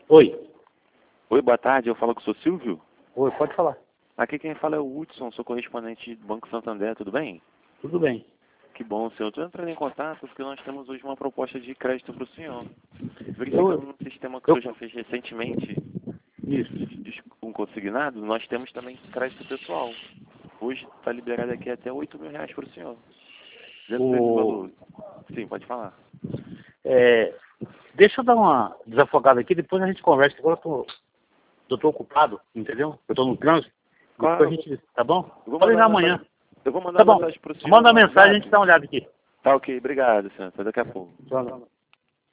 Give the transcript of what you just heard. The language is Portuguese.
Oi. Oi, boa tarde, eu falo com o seu Silvio. Oi, pode falar. Aqui quem fala é o Hudson, sou correspondente do Banco Santander, tudo bem? Tudo bem. Que bom, senhor. Estou entrando em contato porque nós temos hoje uma proposta de crédito para o senhor. Verificando no sistema que o senhor já fez recentemente, Isso. um consignado, nós temos também crédito pessoal. Hoje está liberado aqui até R$ 8.000 para o senhor. Dentro desse valor. Sim, pode falar. Deixa eu dar uma desafogada aqui, depois a gente conversa. Agora eu tô ocupado, entendeu? Eu tô no trânsito. Claro. Depois a gente, tá bom? Vou Pode ligar mandar amanhã. Eu vou mandar Tá uma bom. mensagem para o senhor. Manda a no mensagem, a WhatsApp. gente dá uma olhada aqui. Tá ok, obrigado, senhor. Até daqui a pouco. Tchau.